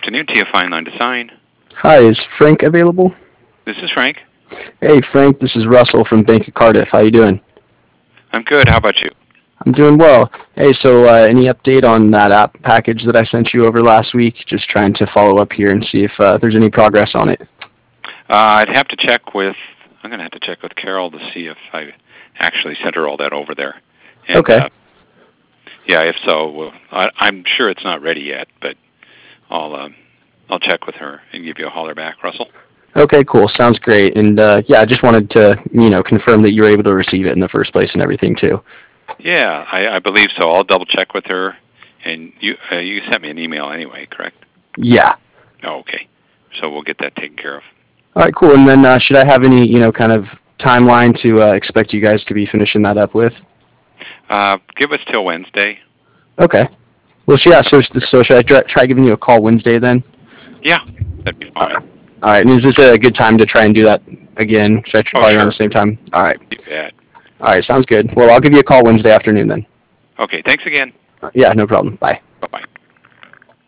afternoon, TFI Line Design. Hi, is Frank available? This is Frank. Hey, Frank, this is Russell from Bank of Cardiff. How you doing? I'm good. How about you? I'm doing well. Hey, so any update on that app package that I sent you over last week? Just trying to follow up here and see if there's any progress on it. I'd have to check with. I'm going to have to check with Carol to see if I actually sent her all that over there. And, Okay. Yeah, if so, well, I'm sure it's not ready yet, but I'll check with her and give you a holler back, Russell. Okay, cool. Sounds great. And yeah, I just wanted to confirm that you were able to receive it in the first place and everything too. Yeah, I believe so. I'll double check with her. And you sent me an email anyway, correct? Yeah. Oh, okay. So we'll get that taken care of. All right, cool. And then should I have any kind of timeline to expect you guys to be finishing that up with? Give us till Wednesday. Okay. Well, yeah. So should I try giving you a call Wednesday then? Yeah, that'd be fine. All right. And is this a good time to try and do that again? Should I call you around Sure. the same time? All right. You bet. All right. Sounds good. Well, I'll give you a call Wednesday afternoon then. Okay, thanks again. Yeah, no problem. Bye. Bye-bye.